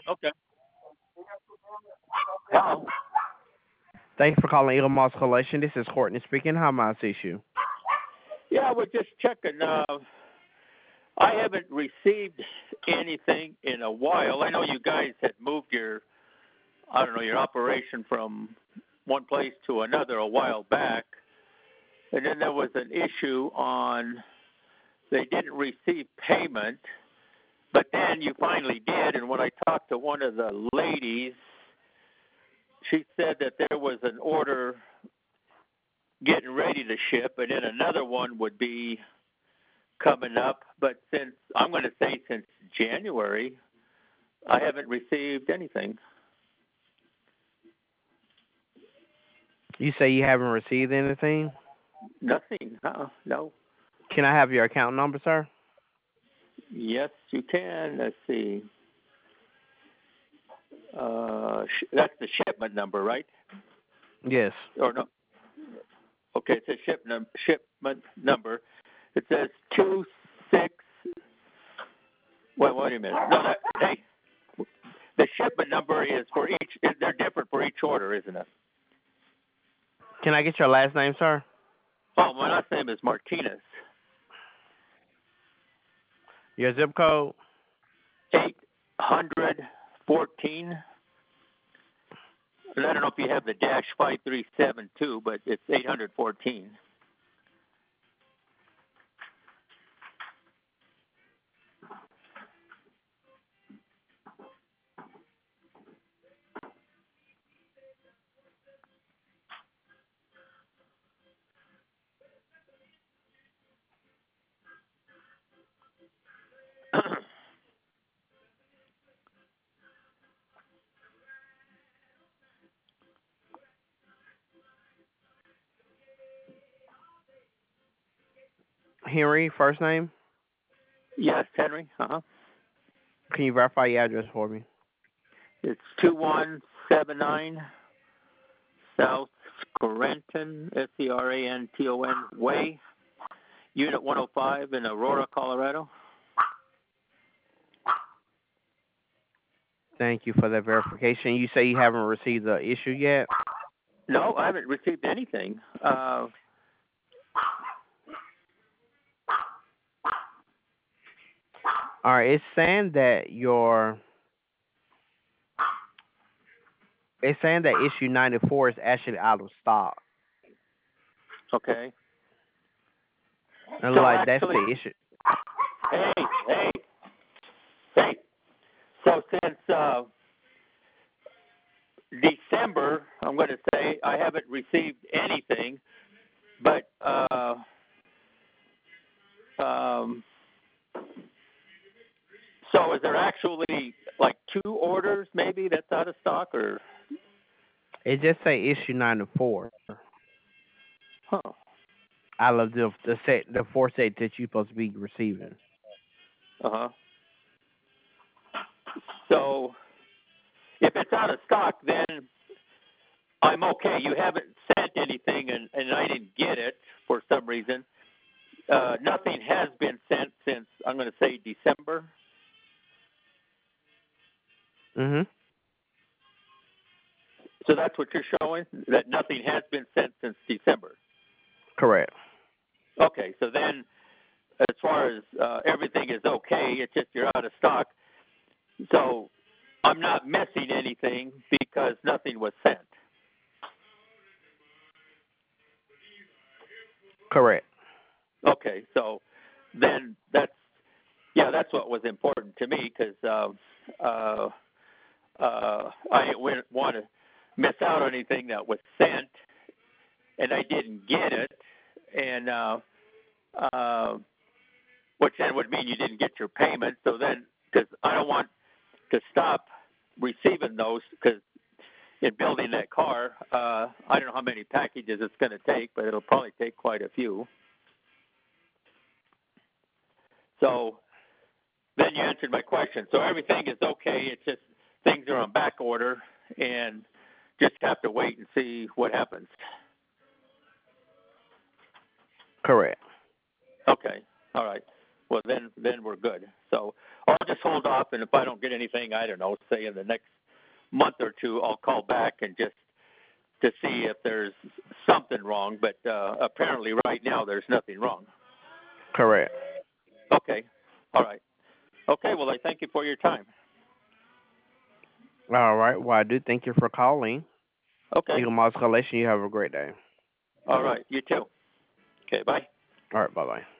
Okay. Hello. Thanks for calling Eagle Moss Collection. This is Courtney speaking. How may I assist you? Yeah, we're just checking. I haven't received anything in a while. I know you guys had moved your, I don't know, your operation from one place to another a while back, and then there was an issue on they didn't receive payment, but then you finally did. And when I talked to one of the ladies, she said that there was an order getting ready to ship, and then another one would be coming up. But since I'm going to say since January, I haven't received anything. You say you haven't received anything? Nothing. No. Can I have your account number, sir? Yes, you can. Let's see. That's the shipment number, right? Yes. Or no? Okay, it's a shipment number. It says 26. Wait a minute. No, hey, the shipment number is for each. They're different for each order, isn't it? Can I get your last name, sir? Oh, my last name is Martinez. Your zip code? 814. And I don't know if you have the dash 537 too, but it's 814. Henry, first name? Yes, Henry. Can you verify your address for me? It's 2179 South Scranton, Scranton Way, Unit 105 in Aurora, Colorado. Thank you for that verification. You say you haven't received the issue yet? No, I haven't received anything. All right. It's saying that issue 94 is actually out of stock. Okay. And So like that's actually, the issue. hey, hey, hey. So since December, I'm going to say I haven't received anything, but um, so is there actually like two orders maybe that's out of stock or? It just say issue 94 Huh. out of the four sets that you're supposed to be receiving. Uh huh. So if it's out of stock, then I'm okay. You haven't sent anything, and I didn't get it for some reason. Nothing has been sent since I'm going to say December. Mhm. So that's what you're showing, that nothing has been sent since December. Correct. Okay, so then as far as everything is okay, it's just you're out of stock. So I'm not missing anything because nothing was sent. Correct. Okay, so then that's what was important to me because I didn't want to miss out on anything that was sent, and I didn't get it, and which then would mean you didn't get your payment. So then, because I don't want to stop receiving those, because in building that car, I don't know how many packages it's going to take, but it'll probably take quite a few. So then you answered my question. So everything is okay. It's just things are on back order, and just have to wait and see what happens. Correct. Okay. All right. well then we're good. So I'll just hold off, and if I don't get anything, I don't know, say in the next month or two, I'll call back and just to see if there's something wrong. But apparently, right now, there's nothing wrong. Correct. Okay. All right. Okay. Well, I thank you for your time. All right. Well, I do thank you for calling. Okay. Eagle Moss Collection, you have a great day. All right. You too. Okay. Bye. All right. Bye-bye.